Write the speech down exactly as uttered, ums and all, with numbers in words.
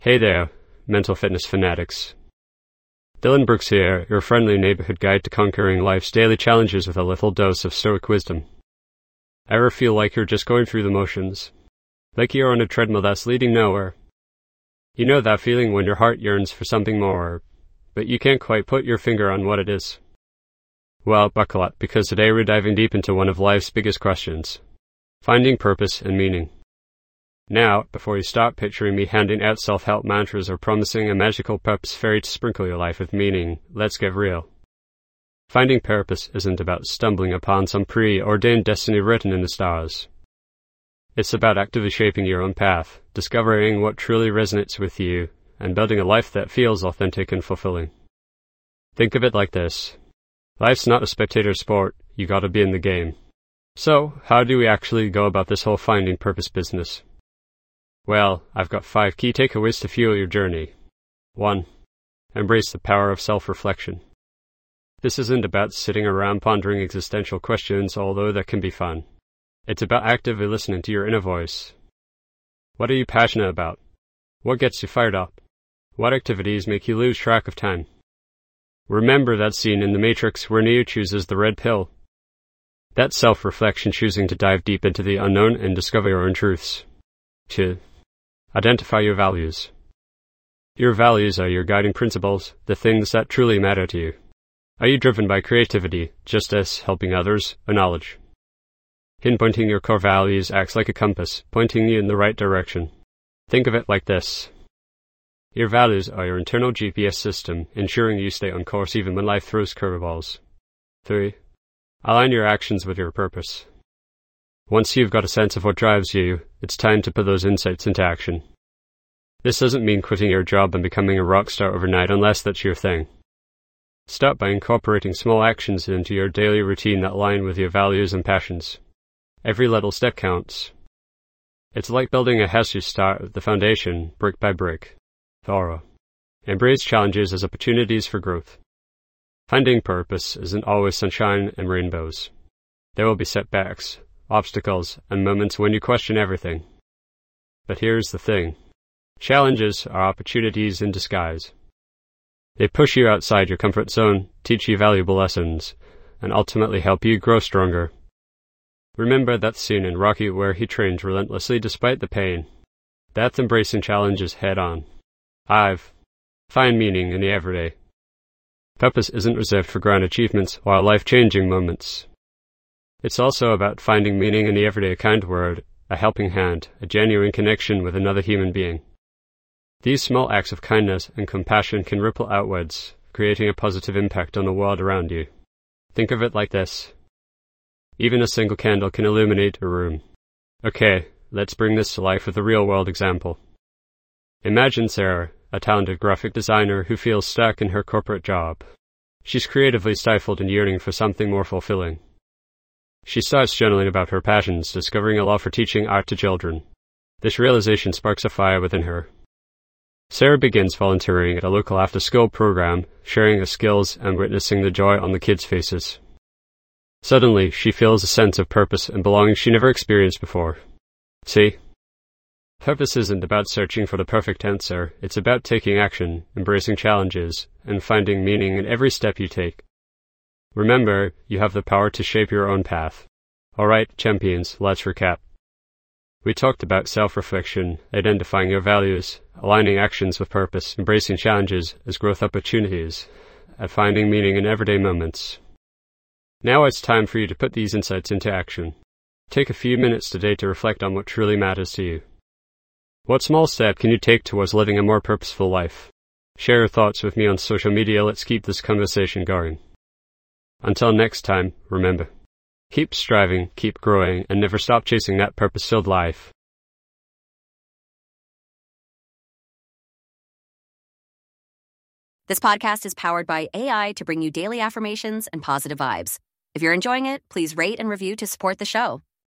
Hey there, mental fitness fanatics. Dylan Brooks here, your friendly neighborhood guide to conquering life's daily challenges with a little dose of stoic wisdom. Ever feel like you're just going through the motions? Like you're on a treadmill that's leading nowhere? You know that feeling when your heart yearns for something more, but you can't quite put your finger on what it is? Well, buckle up, because today we're diving deep into one of life's biggest questions: finding purpose and meaning. Now, before you start picturing me handing out self-help mantras or promising a magical purpose fairy to sprinkle your life with meaning, let's get real. Finding purpose isn't about stumbling upon some preordained destiny written in the stars. It's about actively shaping your own path, discovering what truly resonates with you, and building a life that feels authentic and fulfilling. Think of it like this. Life's not a spectator sport, you gotta be in the game. So, how do we actually go about this whole finding purpose business? Well, I've got five key takeaways to fuel your journey. one. Embrace the power of self-reflection. This isn't about sitting around pondering existential questions, although that can be fun. It's about actively listening to your inner voice. What are you passionate about? What gets you fired up? What activities make you lose track of time? Remember that scene in The Matrix where Neo chooses the red pill? That's self-reflection, choosing to dive deep into the unknown and discover your own truths. two. Identify your values. Your values are your guiding principles, the things that truly matter to you. Are you driven by creativity, justice, helping others, or knowledge? Pinpointing your core values acts like a compass, pointing you in the right direction. Think of it like this. Your values are your internal G P S system, ensuring you stay on course even when life throws curveballs. three. Align your actions with your purpose. Once you've got a sense of what drives you, it's time to put those insights into action. This doesn't mean quitting your job and becoming a rock star overnight unless that's your thing. Start by incorporating small actions into your daily routine that align with your values and passions. Every little step counts. It's like building a house. You start at the foundation, brick by brick. Thorough. Embrace challenges as opportunities for growth. Finding purpose isn't always sunshine and rainbows. There will be setbacks, obstacles, and moments when you question everything. But here's the thing. Challenges are opportunities in disguise. They push you outside your comfort zone, teach you valuable lessons, and ultimately help you grow stronger. Remember that scene in Rocky where he trains relentlessly despite the pain. That's embracing challenges head on. five. Find meaning in the everyday. Purpose isn't reserved for grand achievements or life-changing moments. It's also about finding meaning in the everyday: a kind word, a helping hand, a genuine connection with another human being. These small acts of kindness and compassion can ripple outwards, creating a positive impact on the world around you. Think of it like this. Even a single candle can illuminate a room. Okay, let's bring this to life with a real-world example. Imagine Sarah, a talented graphic designer who feels stuck in her corporate job. She's creatively stifled and yearning for something more fulfilling. She starts journaling about her passions, discovering a love for teaching art to children. This realization sparks a fire within her. Sarah begins volunteering at a local after-school program, sharing her skills and witnessing the joy on the kids' faces. Suddenly, she feels a sense of purpose and belonging she never experienced before. See? Purpose isn't about searching for the perfect answer. It's about taking action, embracing challenges, and finding meaning in every step you take. Remember, you have the power to shape your own path. Alright, champions, let's recap. We talked about self-reflection, identifying your values, aligning actions with purpose, embracing challenges as growth opportunities, and finding meaning in everyday moments. Now it's time for you to put these insights into action. Take a few minutes today to reflect on what truly matters to you. What small step can you take towards living a more purposeful life? Share your thoughts with me on social media. Let's keep this conversation going. Until next time, remember, keep striving, keep growing, and never stop chasing that purpose-filled life. This podcast is powered by A I to bring you daily affirmations and positive vibes. If you're enjoying it, please rate and review to support the show.